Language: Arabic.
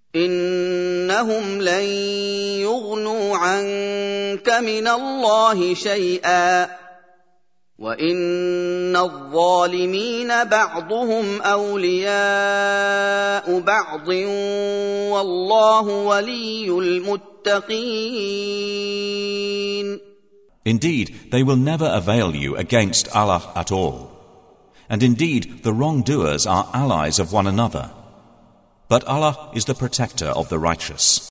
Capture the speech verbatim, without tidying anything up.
إنهم لن يغنوا عنك من الله شيئا وإن الظالمين بعضهم أولياء بعض والله ولي المتقين. Indeed, they will never avail you against Allah at all. And indeed, the wrongdoers are allies of one another. But Allah is the protector of the righteous.